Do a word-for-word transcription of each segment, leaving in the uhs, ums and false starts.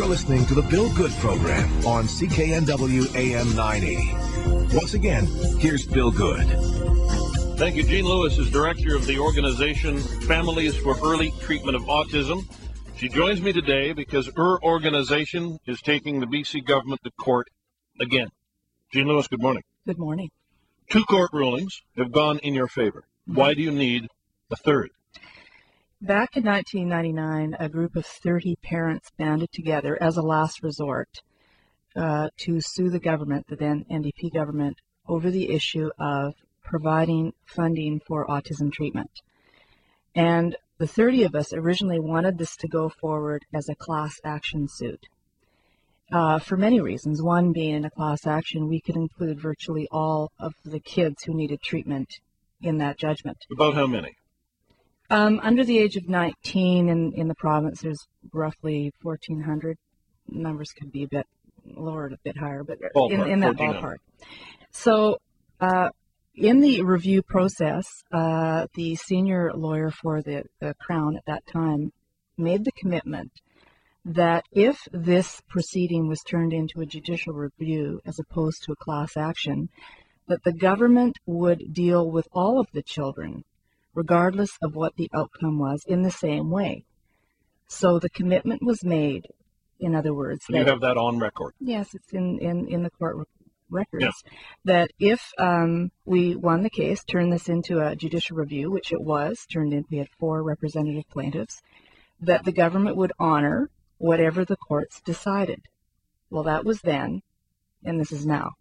You're listening to the Bill Good Program on C K N W A M nine eighty. Once again, here's Bill Good. Thank you. Jean Lewis is director of the organization Families for Early Treatment of Autism. She joins me today because her organization is taking the B C government to court again. Jean Lewis, good morning. Good morning. Two court rulings have gone in your favor. Mm-hmm. Why do you need a third? Back in nineteen ninety-nine, a group of thirty parents banded together as a last resort uh, to sue the government, the then N D P government, over the issue of providing funding for autism treatment. And the thirty of us originally wanted this to go forward as a class action suit uh, for many reasons. One being, in a class action, we could include virtually all of the kids who needed treatment in that judgment. About how many? Um, under the age of nineteen in, in the province, there's roughly fourteen hundred. Numbers could be a bit lower, a bit higher, but ballpark, in, in that ballpark. So uh, in the review process, uh, the senior lawyer for the, the Crown at that time made the commitment that if this proceeding was turned into a judicial review as opposed to a class action, that the government would deal with all of the children regardless of what the outcome was, in the same way. So the commitment was made, in other words. You that, have that on record? Yes, it's in, in, in the court records. Yeah. That if um, we won the case, turned this into a judicial review, which it was, turned in, we had four representative plaintiffs, that the government would honor whatever the courts decided. Well, that was then, and this is now.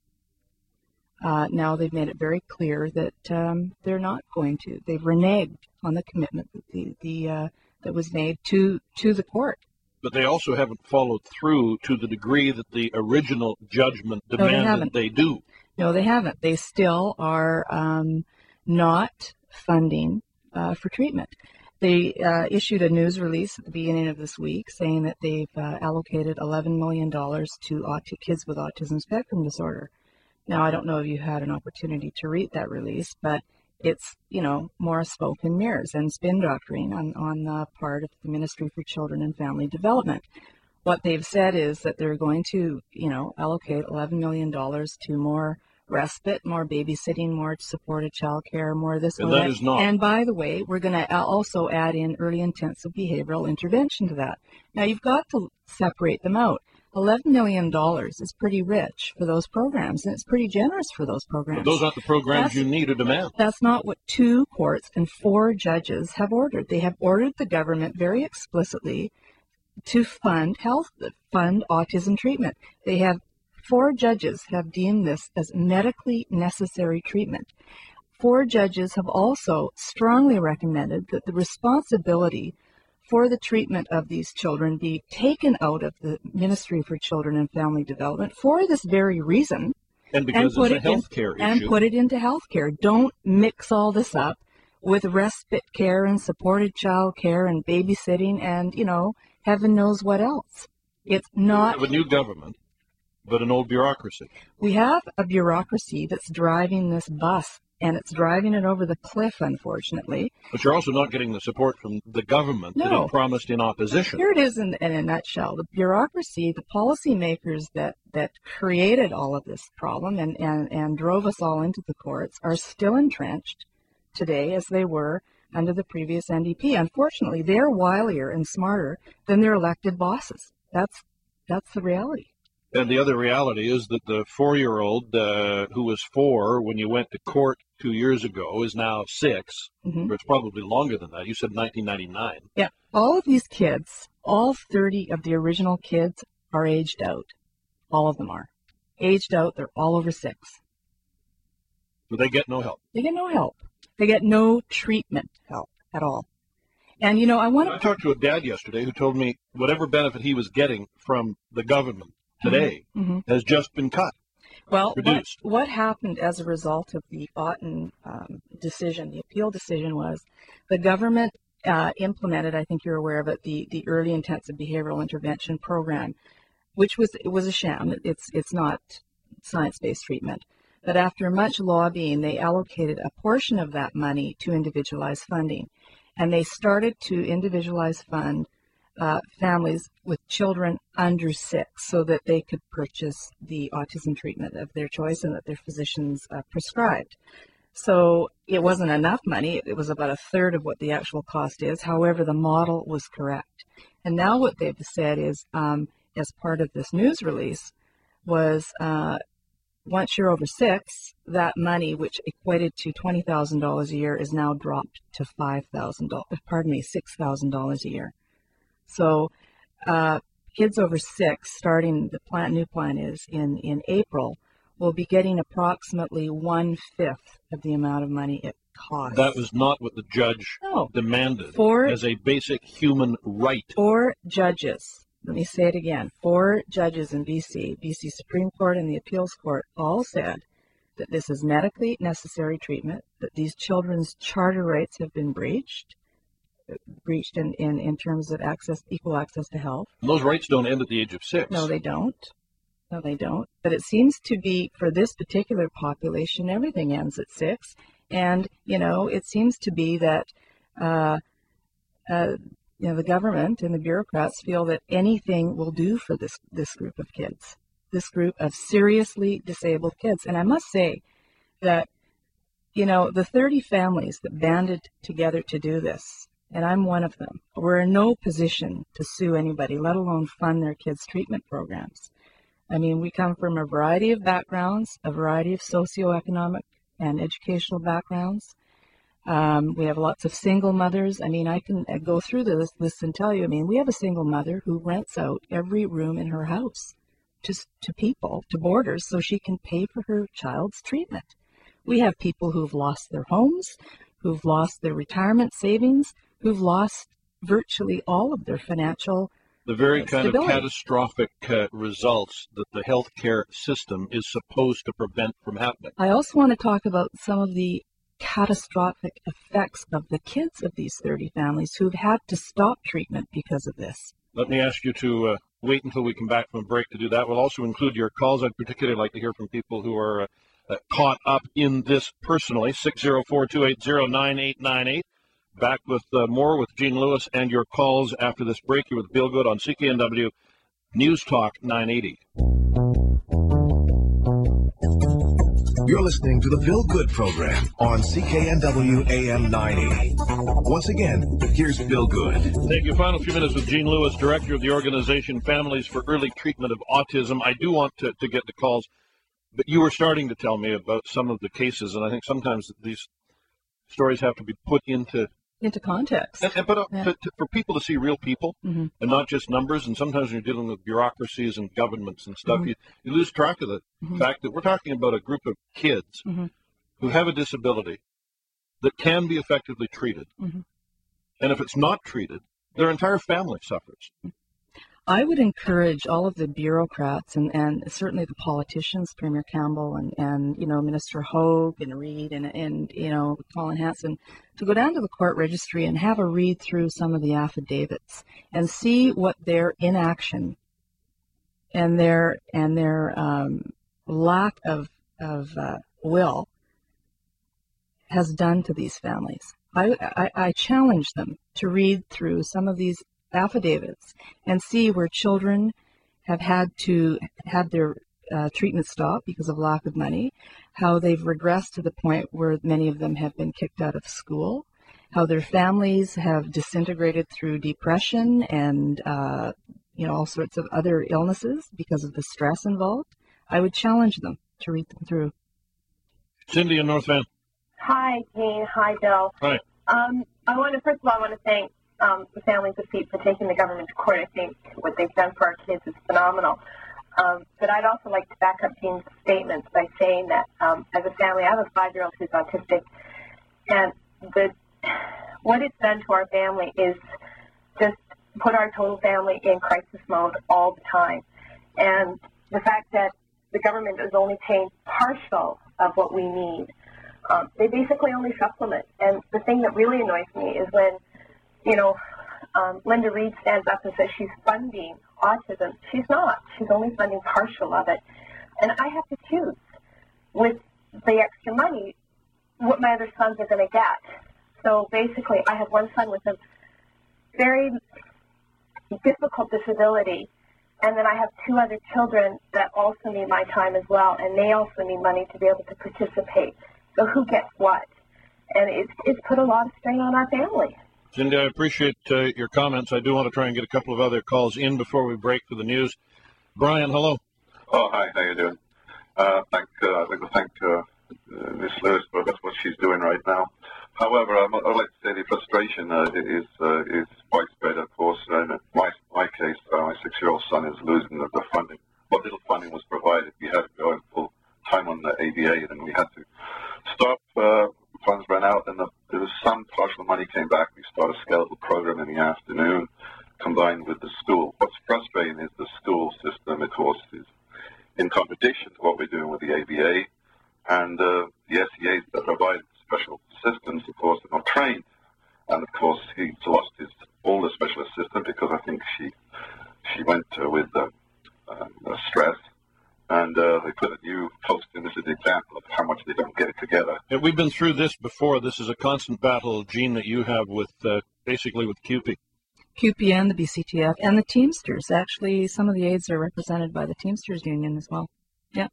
Uh, now they've made it very clear that um, they're not going to. They've reneged on the commitment that the, the uh, that was made to to the court. But they also haven't followed through to the degree that the original judgment demanded no, they, they do. No, they haven't. They still are um, not funding uh, for treatment. They uh, issued a news release at the beginning of this week saying that they've uh, allocated eleven million dollars to aut- kids with autism spectrum disorder. Now, I don't know if you had an opportunity to read that release, but it's, you know, more smoke and mirrors and spin doctoring on, on the part of the Ministry for Children and Family Development. What they've said is that they're going to, you know, allocate eleven million dollars to more respite, more babysitting, more supported child care, more this and more that. that. Is not. And by the way, we're going to also add in early intensive behavioral intervention to that. Now, you've got to separate them out. eleven million dollars is pretty rich for those programs, and it's pretty generous for those programs. But those aren't the programs that's, you need or demand. That's not what two courts and four judges have ordered. They have ordered the government very explicitly to fund health, fund autism treatment. They have, four judges have deemed this as medically necessary treatment. Four judges have also strongly recommended that the responsibility for the treatment of these children be taken out of the Ministry for Children and Family Development for this very reason. And because and put it's a it health care in, issue. And put it into health care. Don't mix all this up with respite care and supported child care and babysitting and, you know, heaven knows what else. It's not... We have a new government, but an old bureaucracy. We have a bureaucracy that's driving this bus, and it's driving it over the cliff, unfortunately. But you're also not getting the support from the government no. that it promised in opposition. Here it is in, in a nutshell. The bureaucracy, the policymakers that, that created all of this problem and, and, and drove us all into the courts are still entrenched today as they were under the previous N D P. Unfortunately, they're wilier and smarter than their elected bosses. That's, that's the reality. And the other reality is that the four-year-old uh, who was four when you went to court two years ago is now six, mm-hmm. or it's probably longer than that. You said nineteen ninety-nine. Yeah. All of these kids, all thirty of the original kids are aged out. All of them are. Aged out, they're all over six. So they get no help. They get no help. They get no treatment help at all. And, you know, I want to... I talked to a dad yesterday who told me whatever benefit he was getting from the government today mm-hmm. has just been cut. Well, what, reduced. what happened as a result of the Otten um, decision, the appeal decision, was the government uh, implemented, I think you're aware of it, the, the early intensive behavioral intervention program, which was it was a sham. It's it's not science-based treatment. But after much lobbying, they allocated a portion of that money to individualized funding. And they started to individualize fund uh, families with children under six so that they could purchase the autism treatment of their choice and that their physicians uh, prescribed. So it wasn't enough money. It was about a third of what the actual cost is. However, the model was correct. And now what they've said is, um, as part of this news release, was uh, once you're over six, that money, which equated to twenty thousand dollars a year, is now dropped to five thousand dollars, pardon me, six thousand dollars a year. So uh, kids over six, starting the plan, new plan is in, in April, will be getting approximately one-fifth of the amount of money it costs. That was not what the judge no. demanded For, as a basic human right. Four judges, let me say it again, four judges in B C, B C Supreme Court and the Appeals Court all said that this is medically necessary treatment, that these children's charter rights have been breached, breached in, in, in terms of access, equal access to health. And those rights don't end at the age of six. No, they don't. No, they don't. But it seems to be, for this particular population, everything ends at six. And, you know, it seems to be that, uh, uh, you know, the government and the bureaucrats feel that anything will do for this, this group of kids, this group of seriously disabled kids. And I must say that, you know, the thirty families that banded together to do this, and I'm one of them, were in no position to sue anybody, let alone fund their kids' treatment programs. I mean, we come from a variety of backgrounds, a variety of socioeconomic and educational backgrounds. Um, we have lots of single mothers. I mean, I can go through this list and tell you, I mean, we have a single mother who rents out every room in her house to, to people, to boarders, so she can pay for her child's treatment. We have people who've lost their homes, who've lost their retirement savings, who've lost virtually all of their financial The very uh, kind stability. of catastrophic uh, results that the healthcare system is supposed to prevent from happening. I also want to talk about some of the catastrophic effects of the kids of these thirty families who've had to stop treatment because of this. Let me ask you to uh, wait until we come back from a break to do that. We'll also include your calls. I'd particularly like to hear from people who are uh, uh, caught up in this personally. six oh four, two eight zero, nine eight nine eight. Back with uh, more with Gene Lewis and your calls after this break. You're with Bill Good on C K N W News Talk nine eighty. You're listening to the Bill Good program on C K N W A M nine eighty. Once again, here's Bill Good. Thank you. Final few minutes with Gene Lewis, director of the organization Families for Early Treatment of Autism. I do want to, to get the calls, but you were starting to tell me about some of the cases, and I think sometimes these stories have to be put into Into context. And, and, but uh, Yeah. to, to, for people to see real people Mm-hmm. and not just numbers, and sometimes when you're dealing with bureaucracies and governments and stuff, Mhm. you, you lose track of the Mhm. fact that we're talking about a group of kids Mhm. who have a disability that can be effectively treated. Mhm. And if it's not treated, their entire family suffers. I would encourage all of the bureaucrats and, and certainly the politicians, Premier Campbell and, and you know, Minister Hogue and Reid and, and, you know, Colin Hanson, to go down to the court registry and have a read through some of the affidavits and see what their inaction and their, and their um, lack of, of uh, will has done to these families. I, I, I challenge them to read through some of these affidavits and see where children have had to have their uh, treatment stopped because of lack of money, how they've regressed to the point where many of them have been kicked out of school, how their families have disintegrated through depression and uh, you know all sorts of other illnesses because of the stress involved. I would challenge them to read them through. Cindy in North Van. Hi, Gene. Hi, Bill. Hi. Um, I want to, first of all, I want to thank um, the families of Feet for taking the government to court. I think what they've done for our kids is phenomenal. Um, but I'd also like to back up Gene's statements by saying that um, as a family, I have a five-year-old who's autistic, and the what it's done to our family is just put our total family in crisis mode all the time. And the fact that the government is only paying partial of what we need, um, they basically only supplement. And the thing that really annoys me is when, you know, um, Linda Reid stands up and says she's funding autism. She's not. She's only funding partial of it. And I have to choose with the extra money what my other sons are going to get. So basically, I have one son with a very difficult disability. And then I have two other children that also need my time as well, and they also need money to be able to participate. So who gets what? And it's, it's put a lot of strain on our family. Cindy, I appreciate uh, your comments. I do want to try and get a couple of other calls in before we break for the news. Brian, hello. Oh, hi. How you doing? Uh, thank, uh, I'd like to thank uh, uh, Miss Lewis for that's what she's doing right now. However, I'm, I'd like to say the frustration uh, is uh, is widespread, of course. Uh, in my, my case, uh, my six-year-old son is losing the, the funding. What little funding was provided, we had to go in full time on the A B A, and we had to stop. Uh, funds ran out, and the, there was some partial money came back. We started a skeletal program in the afternoon, combined with the school. What's frustrating is the school system, of course, is in contradiction to what we're doing with the A B A, and uh, the S E As that provide special assistants, of course, are not trained. And of course, he's lost his older special assistant because I think she she went uh, with uh, uh, stress, and uh, they put a new post in. This is an example of how much they don't get it together. Yeah, we've been through this before. This is a constant battle, Gene, that you have with uh, basically with C U P E. C U P E and the B C T F and the Teamsters. Actually, some of the aides are represented by the Teamsters Union as well. Yeah.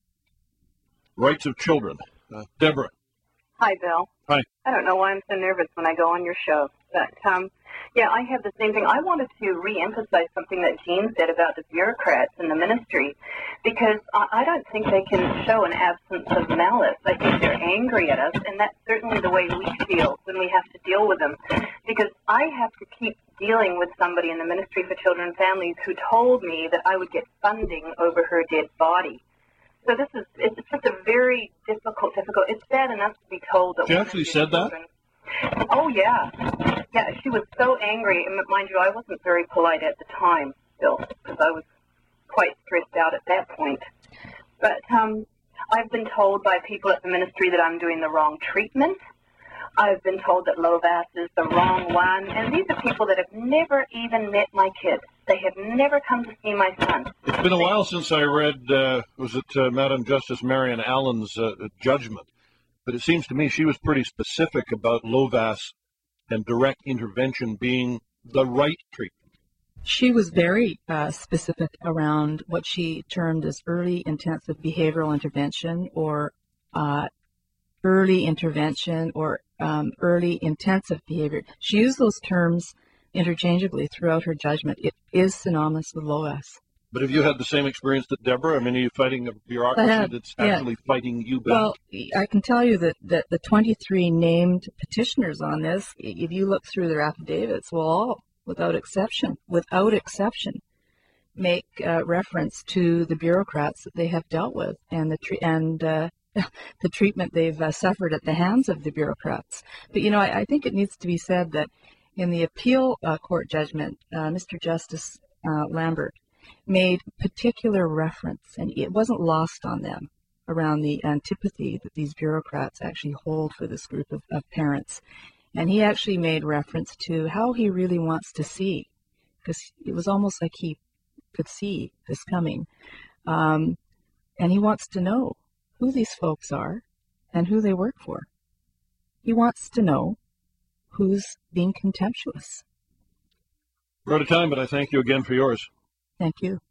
Rights of children. Uh, Deborah. Hi, Bill. Hi. I don't know why I'm so nervous when I go on your show, but um, yeah, I have the same thing. I wanted to re-emphasize something that Gene said about the bureaucrats in the ministry, because I, I don't think they can show an absence of malice. I think they're angry at us, and that's certainly the way we feel when we have to deal with them, because I have to keep dealing with somebody in the Ministry for Children and Families who told me that I would get funding over her dead body. So this is, it's just a very difficult, difficult, it's bad enough to be told that... She actually said that? Oh, yeah. Yeah, she was so angry, and mind you, I wasn't very polite at the time, Bill, because I was quite stressed out at that point. But um, I've been told by people at the ministry that I'm doing the wrong treatment. I've been told that Lovaas is the wrong one, and these are people that have never even met my kids. They have never come to see my son. It's been a while since I read, uh, was it uh, Madam Justice Marian Allen's uh, judgment, but it seems to me she was pretty specific about Lovaas and direct intervention being the right treatment. She was very uh, specific around what she termed as early intensive behavioral intervention, or uh, early intervention, or um, early intensive behavior. She used those terms interchangeably throughout her judgment. It is synonymous with Lovaas. But have you had the same experience that Deborah? I mean, are you fighting a bureaucracy had, that's yeah. actually fighting you back? Well, I can tell you that, that the twenty-three named petitioners on this, if you look through their affidavits, will all, without exception, without exception, make uh, reference to the bureaucrats that they have dealt with and the tre- and uh, the treatment they've uh, suffered at the hands of the bureaucrats. But, you know, I, I think it needs to be said that in the appeal uh, court judgment, uh, Mister Justice uh, Lambert made particular reference, and it wasn't lost on them, around the antipathy that these bureaucrats actually hold for this group of, of parents. And he actually made reference to how he really wants to see, because it was almost like he could see this coming. Um, and he wants to know who these folks are and who they work for. He wants to know who's being contemptuous. We're out of time, but I thank you again for yours. Thank you.